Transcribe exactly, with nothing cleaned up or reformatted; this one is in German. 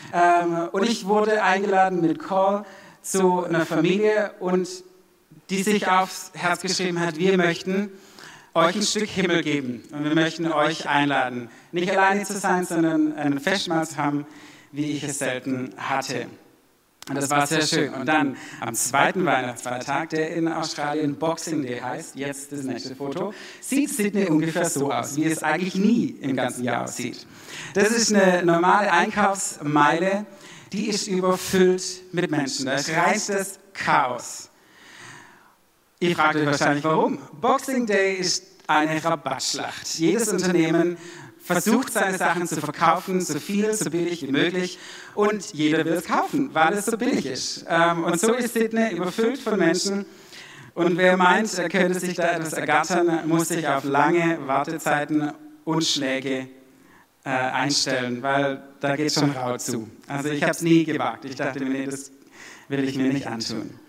Ähm, und ich wurde eingeladen mit Call zu einer Familie, und die sich aufs Herz geschrieben hat, wir möchten euch ein Stück Himmel geben und wir möchten euch einladen, nicht alleine zu sein, sondern ein Festmahl zu haben, wie ich es selten hatte. Und das war sehr schön. Und dann am zweiten Weihnachtsfeiertag, der in Australien Boxing Day heißt, jetzt das nächste Foto, sieht Sydney ungefähr so aus, wie es eigentlich nie im ganzen Jahr aussieht. Das ist eine normale Einkaufsmeile, die ist überfüllt mit Menschen. Da ist reinstes Chaos. Ihr fragt euch wahrscheinlich, warum? Boxing Day ist eine Rabattschlacht. Jedes Unternehmen versucht, seine Sachen zu verkaufen, so viel, so billig wie möglich, und jeder will es kaufen, weil es so billig ist. Und so ist Sydney überfüllt von Menschen, und wer meint, er könnte sich da etwas ergattern, muss sich auf lange Wartezeiten und Schläge äh, einstellen, weil da geht schon rau zu. Also ich habe es nie gewagt. Ich dachte mir, nee, das will ich mir nicht antun.